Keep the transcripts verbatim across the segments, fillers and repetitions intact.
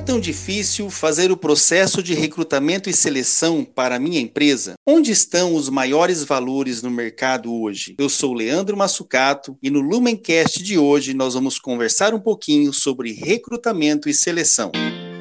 tão difícil fazer o processo de recrutamento e seleção para a minha empresa? Onde estão os maiores valores no mercado hoje? Eu sou Leandro Massucato e no Lumencast de hoje nós vamos conversar um pouquinho sobre recrutamento e seleção.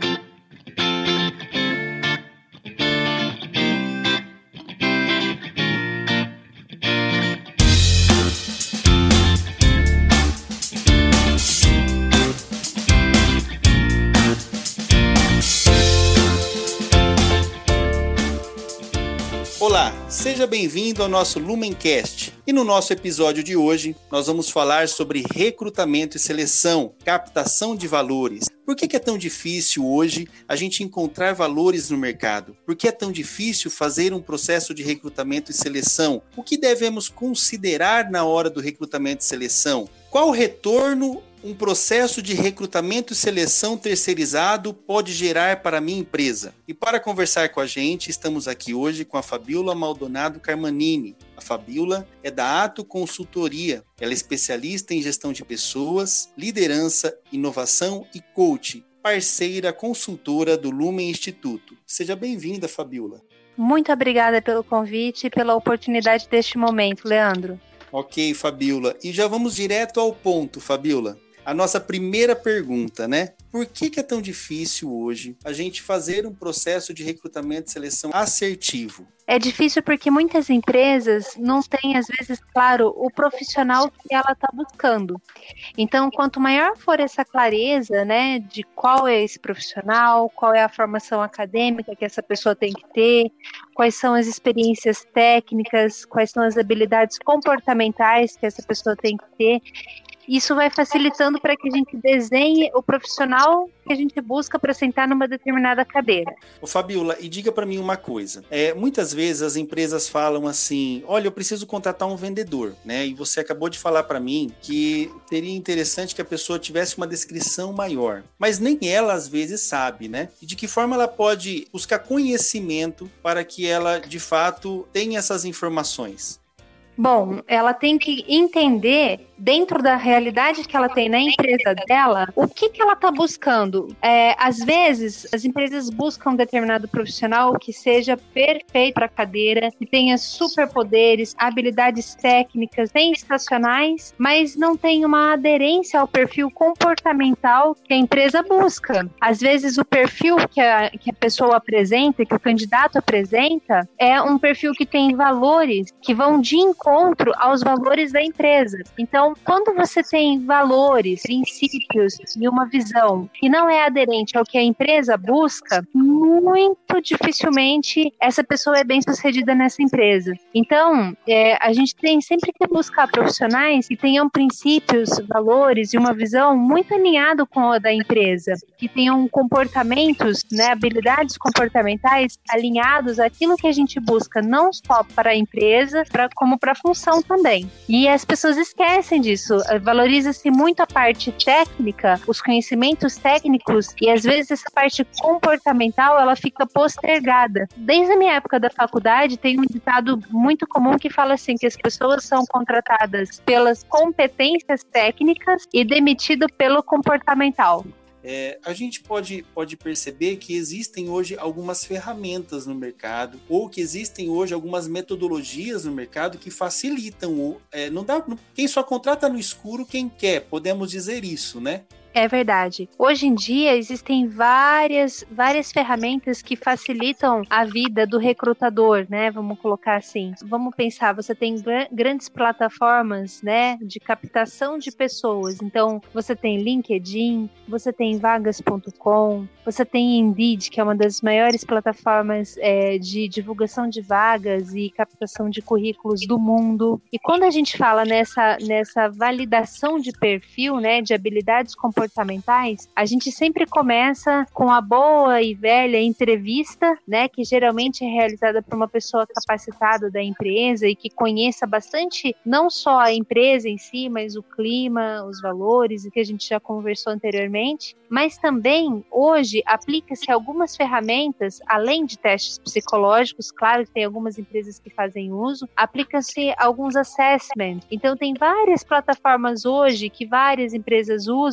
Olá, seja bem-vindo ao nosso Lumencast. E no nosso episódio de hoje, nós vamos falar sobre recrutamento e seleção, captação de valores. Por que é tão difícil hoje a gente encontrar valores no mercado? Por que é tão difícil fazer um processo de recrutamento e seleção? O que devemos considerar na hora do recrutamento e seleção? Qual retorno um processo de recrutamento e seleção terceirizado pode gerar para a minha empresa? E para conversar com a gente, estamos aqui hoje com a Fabiola Maldonado Carmanini. A Fabiola é da Ato Consultoria. Ela é especialista em gestão de pessoas, liderança, inovação e coaching, parceira consultora do Lumen Instituto. Seja bem-vinda, Fabiola. Muito obrigada pelo convite e pela oportunidade deste momento, Leandro. Ok, Fabiola. E já vamos direto ao ponto, Fabiola. A nossa primeira pergunta, né? Por que que é tão difícil hoje a gente fazer um processo de recrutamento e seleção assertivo? É difícil porque muitas empresas não têm, às vezes, claro, o profissional que ela está buscando. Então, quanto maior for essa clareza, né, de qual é esse profissional, qual é a formação acadêmica que essa pessoa tem que ter, quais são as experiências técnicas, quais são as habilidades comportamentais que essa pessoa tem que ter, isso vai facilitando para que a gente desenhe o profissional que a gente busca para sentar numa determinada cadeira. Ô Fabiola, e diga para mim uma coisa. É, muitas vezes as empresas falam assim, olha, eu preciso contratar um vendedor, né? E você acabou de falar para mim que seria interessante que a pessoa tivesse uma descrição maior. Mas nem ela às vezes sabe, né? E de que forma ela pode buscar conhecimento para que ela, de fato, tenha essas informações? Bom, ela tem que entender, dentro da realidade que ela tem na empresa dela, o que, que ela está buscando. É, às vezes, as empresas buscam um determinado profissional que seja perfeito para a cadeira, que tenha superpoderes, habilidades técnicas sensacionais, mas não tem uma aderência ao perfil comportamental que a empresa busca. Às vezes, o perfil que a, que a pessoa apresenta, que o candidato apresenta, é um perfil que tem valores que vão de encontro encontro aos valores da empresa. Então, quando você tem valores, princípios e uma visão que não é aderente ao que a empresa busca, muito dificilmente essa pessoa é bem sucedida nessa empresa. Então, é, a gente tem sempre que buscar profissionais que tenham princípios, valores e uma visão muito alinhado com a da empresa, que tenham comportamentos, né, habilidades comportamentais alinhados àquilo que a gente busca, não só para a empresa, pra, como para função também. E as pessoas esquecem disso. Valoriza-se muito a parte técnica, os conhecimentos técnicos, e às vezes essa parte comportamental ela fica postergada. Desde a minha época da faculdade tem um ditado muito comum que fala assim, que as pessoas são contratadas pelas competências técnicas e demitido pelo comportamental. É, a gente pode, pode perceber que existem hoje algumas ferramentas no mercado, ou que existem hoje algumas metodologias no mercado que facilitam. É, não dá, quem só contrata no escuro quem quer, podemos dizer isso, né? É verdade. Hoje em dia existem várias, várias ferramentas que facilitam a vida do recrutador, né? Vamos colocar assim. Vamos pensar, você tem gr- grandes plataformas, né, de captação de pessoas. Então, você tem LinkedIn, você tem vagas ponto com, você tem Indeed, que é uma das maiores plataformas é, de divulgação de vagas e captação de currículos do mundo. E quando a gente fala nessa, nessa validação de perfil, né, de habilidades comportamentais, comportamentais, a gente sempre começa com a boa e velha entrevista, né, que geralmente é realizada por uma pessoa capacitada da empresa e que conheça bastante não só a empresa em si, mas o clima, os valores, o que a gente já conversou anteriormente, mas também hoje aplica-se algumas ferramentas, além de testes psicológicos, claro que tem algumas empresas que fazem uso, aplica-se alguns assessments. Então tem várias plataformas hoje que várias empresas usam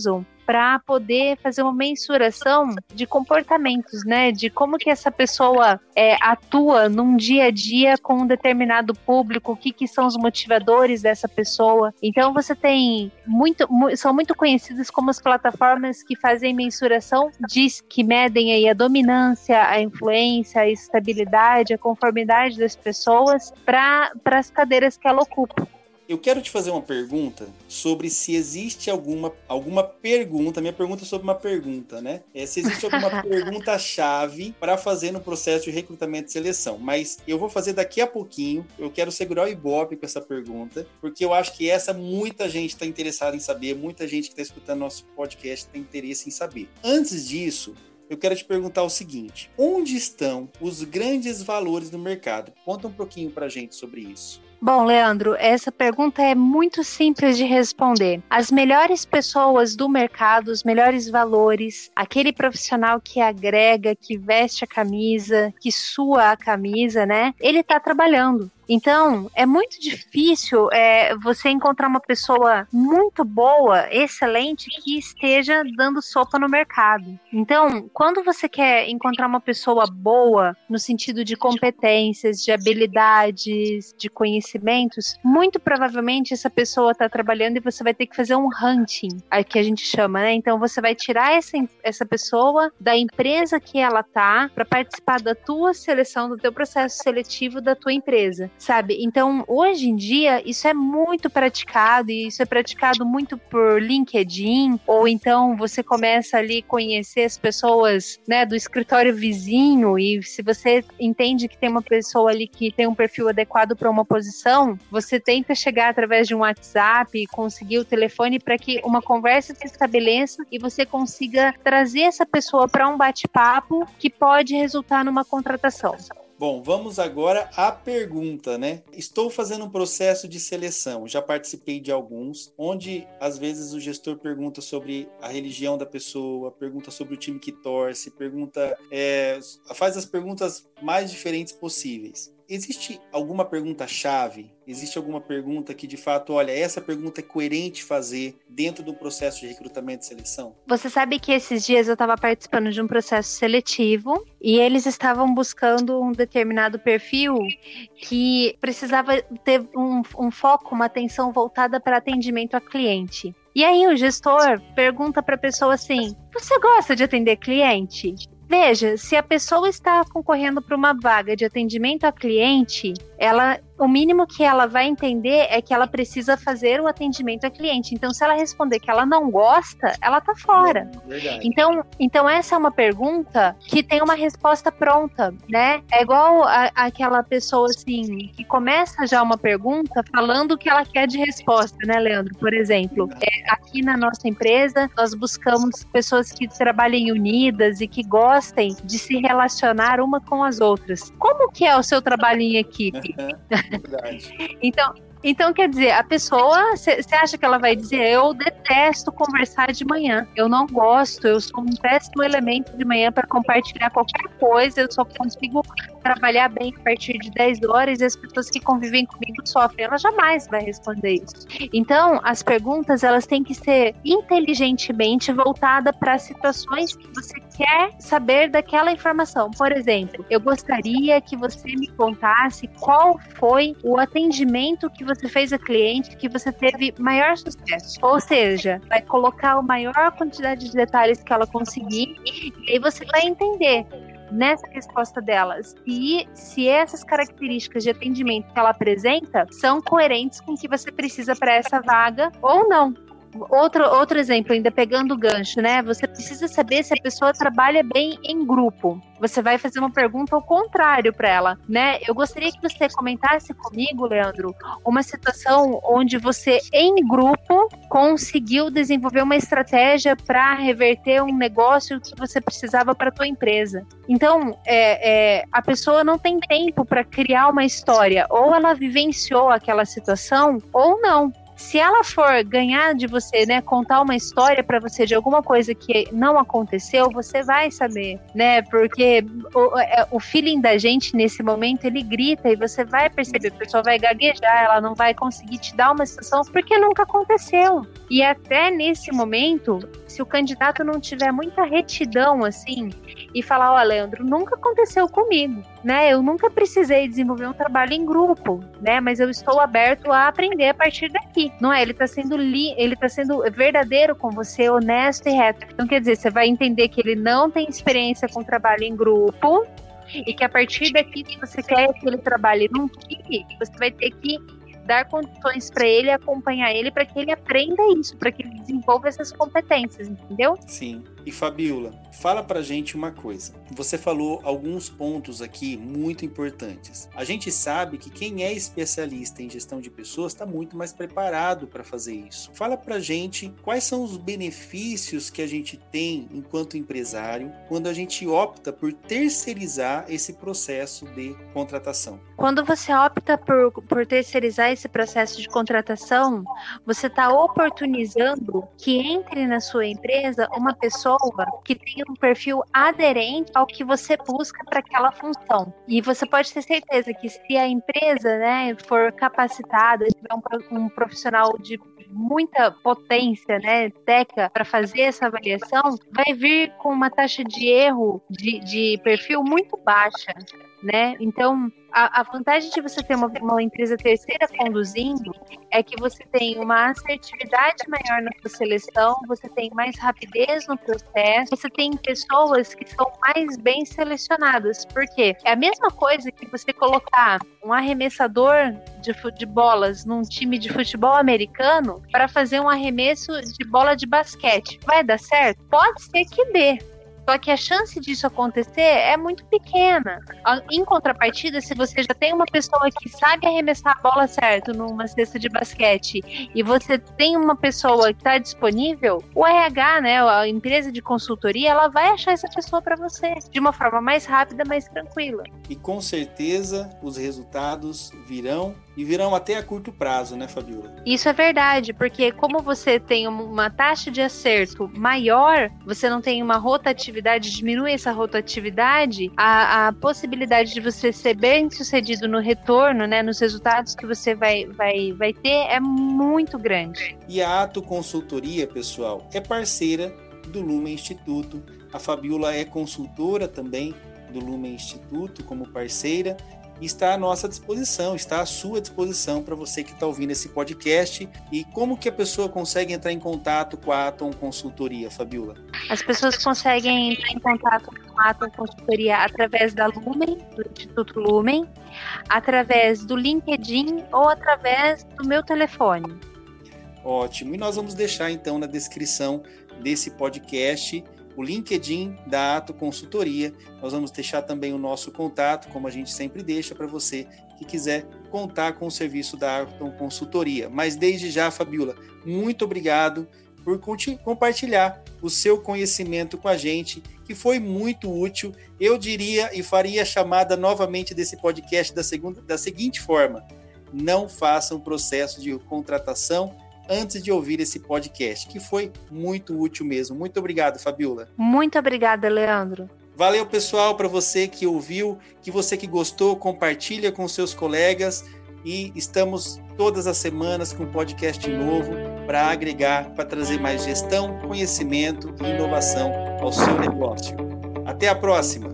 para poder fazer uma mensuração de comportamentos, né? De como que essa pessoa é, atua num dia a dia com um determinado público, o que, que são os motivadores dessa pessoa. Então você tem muito, são muito conhecidas como as plataformas que fazem mensuração, diz que medem aí a dominância, a influência, a estabilidade, a conformidade das pessoas para as cadeiras que ela ocupa. Eu quero te fazer uma pergunta sobre se existe alguma, alguma pergunta, minha pergunta é sobre uma pergunta, né? É, se existe alguma pergunta-chave para fazer no processo de recrutamento e seleção. Mas eu vou fazer daqui a pouquinho, eu quero segurar o Ibope com essa pergunta, porque eu acho que essa muita gente está interessada em saber, muita gente que está escutando nosso podcast tem interesse em saber. Antes disso, eu quero te perguntar o seguinte: onde estão os grandes valores do mercado? Conta um pouquinho para a gente sobre isso. Bom, Leandro, essa pergunta é muito simples de responder. As melhores pessoas do mercado, os melhores valores, aquele profissional que agrega, que veste a camisa, que sua a camisa, né? Ele está trabalhando. Então, é muito difícil é, você encontrar uma pessoa muito boa, excelente, que esteja dando sopa no mercado. Então, quando você quer encontrar uma pessoa boa, no sentido de competências, de habilidades, de conhecimentos, muito provavelmente essa pessoa está trabalhando e você vai ter que fazer um hunting, aí que a gente chama, né? Então, você vai tirar essa, essa pessoa da empresa que ela tá para participar da tua seleção, do teu processo seletivo da tua empresa. Sabe? Então, hoje em dia, isso é muito praticado, e isso é praticado muito por LinkedIn, ou então você começa ali a conhecer as pessoas, né, do escritório vizinho, e se você entende que tem uma pessoa ali que tem um perfil adequado para uma posição, você tenta chegar através de um WhatsApp, conseguir o telefone para que uma conversa se estabeleça e você consiga trazer essa pessoa para um bate-papo que pode resultar numa contratação. Bom, vamos agora à pergunta, né? Estou fazendo um processo de seleção, já participei de alguns, onde às vezes o gestor pergunta sobre a religião da pessoa, pergunta sobre o time que torce, pergunta, é, faz as perguntas mais diferentes possíveis. Existe alguma pergunta-chave? Existe alguma pergunta que, de fato, olha, essa pergunta é coerente fazer dentro do processo de recrutamento e seleção? Você sabe que esses dias eu estava participando de um processo seletivo e eles estavam buscando um determinado perfil que precisava ter um, um foco, uma atenção voltada para atendimento a cliente. E aí o gestor pergunta para a pessoa assim: você gosta de atender cliente? Veja, se a pessoa está concorrendo para uma vaga de atendimento a cliente, ela, o mínimo que ela vai entender é que ela precisa fazer o atendimento a cliente. Então, se ela responder que ela não gosta, ela tá fora. Verdade. Então, então essa é uma pergunta que tem uma resposta pronta, né? É igual a, aquela pessoa, assim, que começa já uma pergunta falando o que ela quer de resposta, né, Leandro? Por exemplo, é, aqui na nossa empresa, nós buscamos pessoas que trabalhem unidas e que gostem de se relacionar uma com as outras. Como que é o seu trabalho em equipe? É verdade. Então, então, quer dizer, a pessoa, você acha que ela vai dizer: eu detesto conversar de manhã, eu não gosto, eu sou um péssimo elemento de manhã para compartilhar qualquer coisa, eu só consigo trabalhar bem a partir de dez horas e as pessoas que convivem comigo sofrem. Ela jamais vai responder isso. Então, as perguntas, elas têm que ser inteligentemente voltadas para situações que você quer saber daquela informação. Por exemplo, eu gostaria que você me contasse qual foi o atendimento que você fez a cliente que você teve maior sucesso. Ou seja, vai colocar a maior quantidade de detalhes que ela conseguir e aí você vai entender nessa resposta delas e se essas características de atendimento que ela apresenta são coerentes com o que você precisa para essa vaga ou não. Outro, outro exemplo, ainda pegando o gancho, né? Você precisa saber se a pessoa trabalha bem em grupo. Você vai fazer uma pergunta ao contrário para ela, né? Eu gostaria que você comentasse comigo, Leandro, uma situação onde você, em grupo, conseguiu desenvolver uma estratégia para reverter um negócio que você precisava para a tua empresa. Então, é, é, a pessoa não tem tempo para criar uma história. Ou ela vivenciou aquela situação, ou não. Se ela for ganhar de você, né, contar uma história para você de alguma coisa que não aconteceu, você vai saber, né? Porque o, o feeling da gente nesse momento, ele grita e você vai perceber, a pessoa vai gaguejar, ela não vai conseguir te dar uma situação porque nunca aconteceu. E até nesse momento, se o candidato não tiver muita retidão assim e falar, ó, Leandro, nunca aconteceu comigo, né? Eu nunca precisei desenvolver um trabalho em grupo, né? Mas eu estou aberto a aprender a partir daqui. Não é? Ele está sendo li, ele tá sendo verdadeiro com você, honesto e reto. Então, quer dizer, você vai entender que ele não tem experiência com trabalho em grupo e que a partir daqui, se você quer que ele trabalhe num time, você vai ter que dar condições para ele, acompanhar ele, para que ele aprenda isso, para que ele desenvolva essas competências, entendeu? Sim. E Fabiola, fala pra gente uma coisa. Você falou alguns pontos aqui muito importantes. A gente sabe que quem é especialista em gestão de pessoas está muito mais preparado para fazer isso. Fala pra gente quais são os benefícios que a gente tem enquanto empresário quando a gente opta por terceirizar esse processo de contratação. Quando você opta por, por terceirizar esse processo de contratação, você está oportunizando que entre na sua empresa uma pessoa que tenha um perfil aderente ao que você busca para aquela função. E você pode ter certeza que se a empresa, né, for capacitada, tiver um, um profissional de muita potência, né, técnica para fazer essa avaliação, vai vir com uma taxa de erro de, de perfil muito baixa, né? Então, a, a vantagem de você ter uma, uma empresa terceira conduzindo é que você tem uma assertividade maior na sua seleção, você tem mais rapidez no processo, você tem pessoas que são mais bem selecionadas. Por quê? É a mesma coisa que você colocar um arremessador de, de bolas num time de futebol americano para fazer um arremesso de bola de basquete. Vai dar certo? Pode ser que dê. Só que a chance disso acontecer é muito pequena. Em contrapartida, se você já tem uma pessoa que sabe arremessar a bola certo numa cesta de basquete e você tem uma pessoa que está disponível, o R H, né, a empresa de consultoria, ela vai achar essa pessoa para você de uma forma mais rápida, mais tranquila. E com certeza os resultados virão e virão até a curto prazo, né, Fabiola? Isso é verdade, porque como você tem uma taxa de acerto maior, você não tem uma rotatividade, diminui essa rotatividade, a, a possibilidade de você ser bem sucedido no retorno, né, nos resultados que você vai, vai, vai ter é muito grande. E a Ato Consultoria, pessoal, é parceira do Lumen Instituto. A Fabiola é consultora também do Lumen Instituto como parceira. Está à nossa disposição, está à sua disposição para você que está ouvindo esse podcast. E como que a pessoa consegue entrar em contato com a Atom Consultoria, Fabiola? As pessoas conseguem entrar em contato com a Atom Consultoria através da Lumen, do Instituto Lumen, através do LinkedIn ou através do meu telefone. Ótimo. E nós vamos deixar então na descrição desse podcast o LinkedIn da Ato Consultoria. Nós vamos deixar também o nosso contato, como a gente sempre deixa para você que quiser contar com o serviço da Ato Consultoria. Mas desde já, Fabiola, muito obrigado por compartilhar o seu conhecimento com a gente, que foi muito útil. Eu diria e faria a chamada novamente desse podcast da, segunda, da seguinte forma: não façam processo de contratação antes de ouvir esse podcast, que foi muito útil mesmo. Muito obrigado, Fabiola. Muito obrigada, Leandro. Valeu, pessoal, para você que ouviu, que você que gostou, compartilha com seus colegas e estamos todas as semanas com um podcast novo para agregar, para trazer mais gestão, conhecimento e inovação ao seu negócio. Até a próxima!